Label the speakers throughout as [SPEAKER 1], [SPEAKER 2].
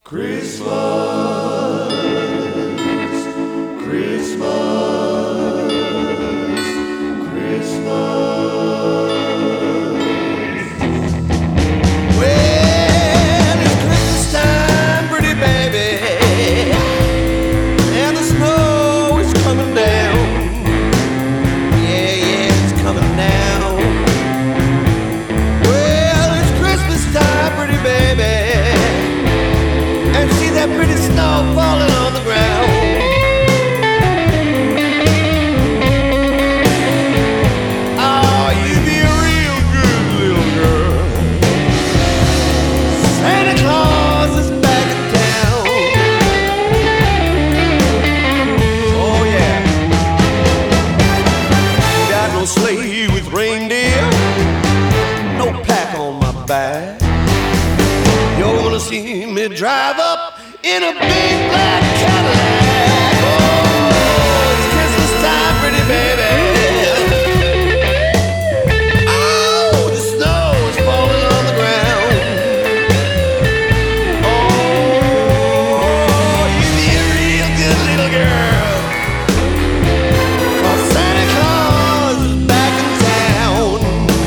[SPEAKER 1] Christmas, Christmas, Christmas. Well, it's Christmas time, pretty baby, and the snow is coming down. Yeah, yeah, it's coming down. Well, it's Christmas time, pretty baby. See that pretty snow falling on the ground. Oh, you be a real good little girl. Santa Claus is back in town. Oh yeah. Got no sleigh with reindeer, no pack on my back. You're gonna see me drive up in a big black Cadillac. Oh, it's Christmas time, pretty baby. Oh, the snow is falling on the ground. Oh, you be a real good little girl, 'cause Santa Claus is back in town.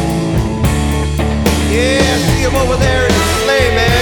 [SPEAKER 1] Yeah, see him over there in the sleigh, man.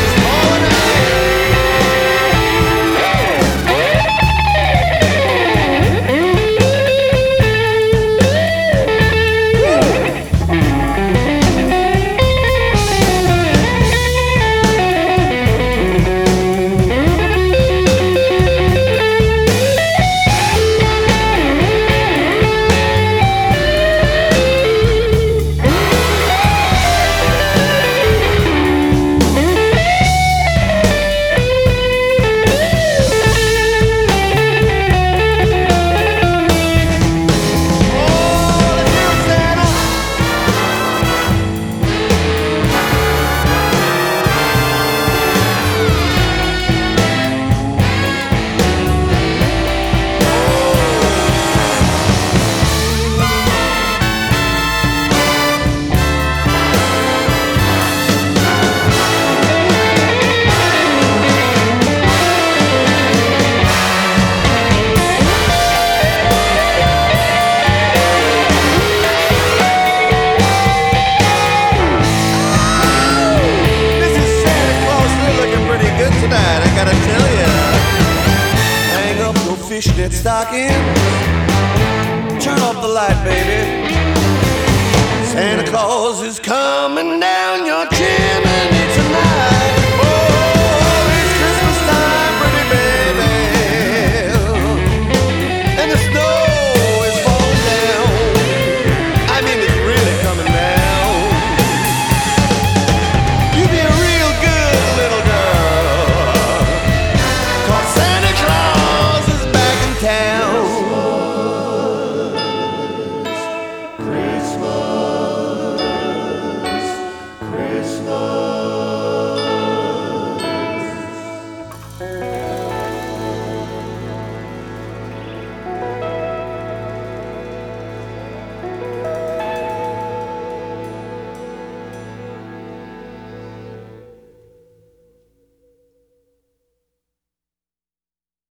[SPEAKER 1] I gotta tell ya, hang up your fishnet stocking, turn off the light, baby. Santa Claus is coming down your chimney.